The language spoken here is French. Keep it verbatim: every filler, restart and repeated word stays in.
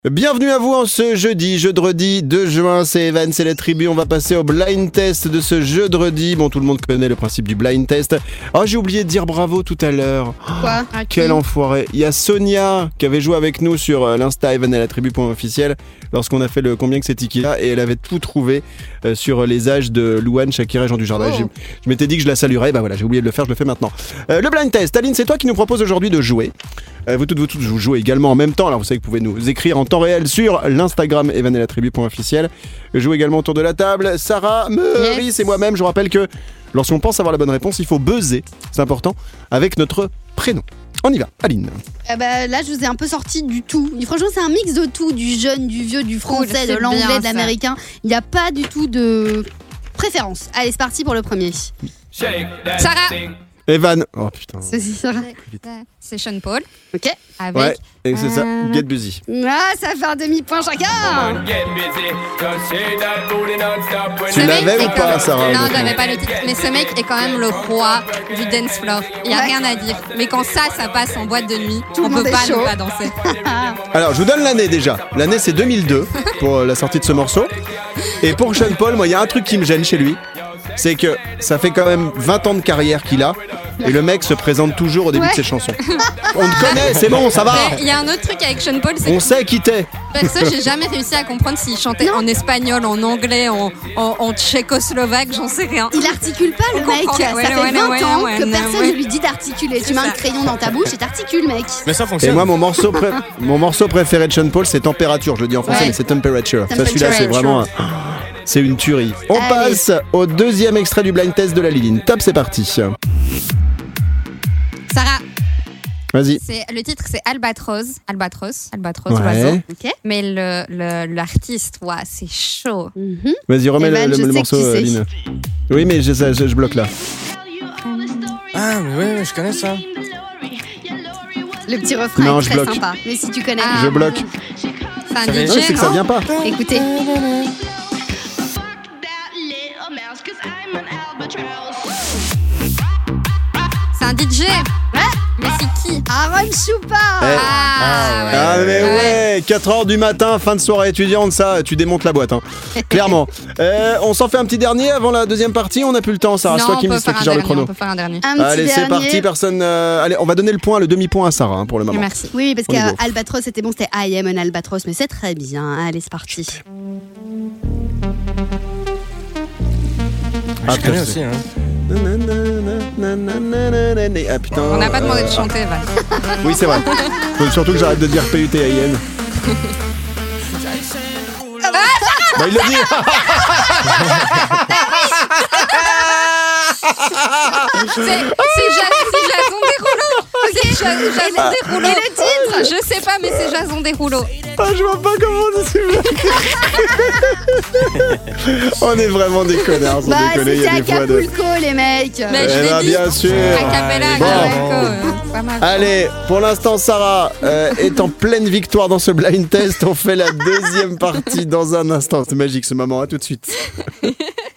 Bienvenue à vous en ce jeudi, jeudi deux juin, c'est Evan, c'est la tribu, on va passer au blind test de ce jeudi. Bon, tout le monde connaît le principe du blind test. Oh, j'ai oublié de dire bravo tout à l'heure. Quoi ? Oh, quel enfoiré. Il y a Sonia qui avait joué avec nous sur l'Insta Evan et la tribu.officiel lorsqu'on a fait le combien que c'est Tikila et elle avait tout trouvé euh, sur les âges de Louane, Shakira et Jean Dujardin. Oh. Je m'étais dit que je la saluerais, bah voilà, j'ai oublié de le faire, je le fais maintenant. Euh, le blind test, Aline, c'est toi qui nous propose aujourd'hui de jouer. Euh, vous toutes, vous toutes, vous jouez également en même temps. Alors vous savez que vous pouvez nous écrire en temps réel sur l'Instagram evan et la tribu.officiel. Je joue également autour de la table. Sarah, Meurice yes. et moi-même. Je vous rappelle que lorsqu'on pense avoir la bonne réponse, il faut buzzer, c'est important, avec notre prénom. On y va, Aline. Euh bah, là, je vous ai un peu sorti du tout. Franchement, c'est un mix de tout, du jeune, du vieux, du français, cool, de l'anglais, bien, de l'américain. Il n'y a pas du tout de préférence. Allez, c'est parti pour le premier. Sarah. Evan. Oh putain. C'est Sarah. C'est Sean Paul. Ok. Avec. Ouais, et c'est euh... ça. Get Busy. Ah, ça fait un demi-point chacun. Tu l'avais ou pas, Sarah? Non, je n'avais pas le titre. Mais ce mec est quand même le roi du dance floor. Il n'y a ouais. rien à dire. Mais quand ça, ça passe en boîte de nuit, tout on ne peut pas chaud. ne pas danser. Alors, je vous donne l'année déjà. L'année, c'est deux mille deux pour la sortie de ce morceau. Et pour Sean Paul, moi, il y a un truc qui me gêne chez lui. C'est que ça fait quand même vingt ans de carrière qu'il a et le mec se présente toujours au début ouais. de ses chansons. On te connaît, c'est bon, ça va. Il y a un autre truc avec Sean Paul, c'est on sait qui t'es. Perso, j'ai jamais réussi à comprendre s'il chantait non. en espagnol, en anglais, en, en, en tchécoslovaque, j'en sais rien. Il articule pas le mec, ça ouais, fait ouais, vingt ouais, ans ouais, que ouais, personne ouais. ne lui dit d'articuler. Tu mets un crayon dans ta bouche et t'articules, mec. Mais ça fonctionne. Et moi, mon morceau, pré... mon morceau préféré de Sean Paul, c'est Température. Je le dis en français, ouais. mais c'est Temperature. Ça, celui-là, c'est vraiment... Un... C'est une tuerie. On Allez. passe au deuxième extrait du blind test de la Liline. Top, c'est parti. Sarah. Vas-y. C'est, le titre, c'est Albatros. Albatros. Albatros, ouais. l'oiseau. Okay. Mais le, le, l'artiste, ouais, c'est chaud. Mm-hmm. Vas-y, remets Evan, le, le, le morceau, Aline. Oui, mais je, je, je bloque là. Ah, mais oui, je connais ça. Le petit refrain non, est je très bloque. sympa. Mais si tu connais. Ah, je bloque. C'est un ça D J, ouais, c'est que ça vient pas. Écoutez. C'est un D J. Ouais. Mais c'est qui? Aaron Chupa. Eh. Ah, ah, ouais. ah mais ouais. ouais quatre heures du matin, fin de soirée étudiante, ça, tu démontes la boîte, hein. Clairement. Euh, on s'en fait un petit dernier avant la deuxième partie, on n'a plus le temps, Sarah. Non, c'est toi qui, me qui gère le chrono. On peut faire un dernier. Un Allez, petit c'est dernier. parti, personne. Euh, allez, on va donner le point, le demi-point à Sarah hein, pour le moment. Merci. Oui, parce qu'Albatros, c'était bon, c'était I am an Albatros, mais c'est très bien. Allez, c'est parti. Ah, je connais aussi, hein. Ah, putain, on n'a pas demandé euh... de chanter, Val. Oui, c'est vrai. Faut surtout que j'arrête de dire P U T A I N. Bah, il l'a dit. C'est, c'est, ja, c'est Jason Derulo. Okay. C'est ja, Jason ah. Derulo. Et le titre? Je sais pas, mais c'est Jason Derulo. Ah, je vois pas comment on dit. On est vraiment des connards. Bah, déconner, c'était Acapulco, de... les mecs. Mais je eh l'ai ben, dit. Bien sûr. Acapella, bon. Acapulco. Euh, pas mal. Allez, pour l'instant, Sarah euh, est en pleine victoire dans ce blind test. On fait la deuxième partie dans un instant. C'est magique ce moment. À tout de suite.